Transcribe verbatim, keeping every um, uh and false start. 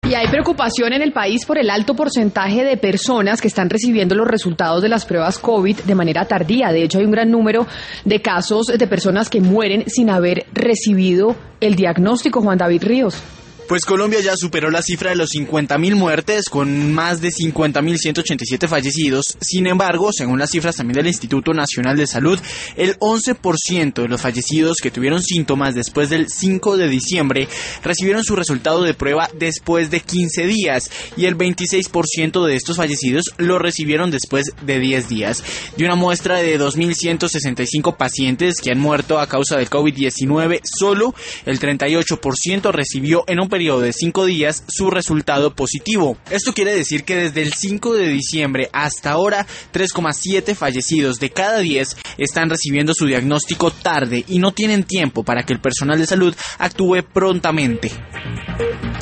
Y hay preocupación en el país por el alto porcentaje de personas que están recibiendo los resultados de las pruebas COVID de manera tardía. De hecho, hay un gran número de casos de personas que mueren sin haber recibido el diagnóstico. Juan David Ríos. Pues Colombia ya superó la cifra de los cincuenta mil muertes con más de cincuenta mil ciento ochenta y siete fallecidos. Sin embargo, según las cifras también del Instituto Nacional de Salud, el once por ciento de los fallecidos que tuvieron síntomas después del cinco de diciembre recibieron su resultado de prueba después de quince días y el veintiséis por ciento de estos fallecidos lo recibieron después de diez días. De una muestra de dos mil ciento sesenta y cinco pacientes que han muerto a causa del COVID diecinueve, solo el treinta y ocho por ciento recibió en un periodo de cinco días su resultado positivo. Esto quiere decir que desde el cinco de diciembre hasta ahora, tres coma siete fallecidos de cada diez están recibiendo su diagnóstico tarde y no tienen tiempo para que el personal de salud actúe prontamente.